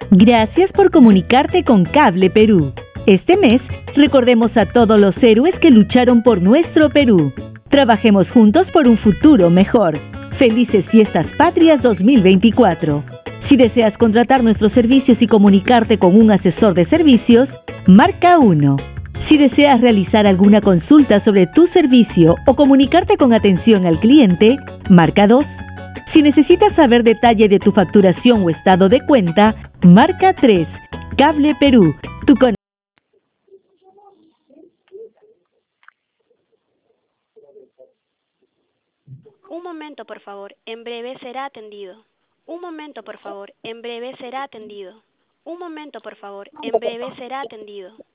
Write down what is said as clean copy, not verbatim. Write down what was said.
Gracias por comunicarte con Cable Perú. Este mes, recordemos a todos los héroes que lucharon por nuestro Perú. Trabajemos juntos por un futuro mejor. Felices Fiestas Patrias 2024. Si deseas contratar nuestros servicios y comunicarte con un asesor de servicios, marca 1. Si deseas realizar alguna consulta sobre tu servicio o comunicarte con atención al cliente, marca 2. Si necesitas saber detalle de tu facturación o estado de cuenta, marca 3. Cable Perú, tu conexión. Un momento, por favor, en breve será atendido. Un momento, por favor, en breve será atendido. Un momento, por favor, en breve será atendido.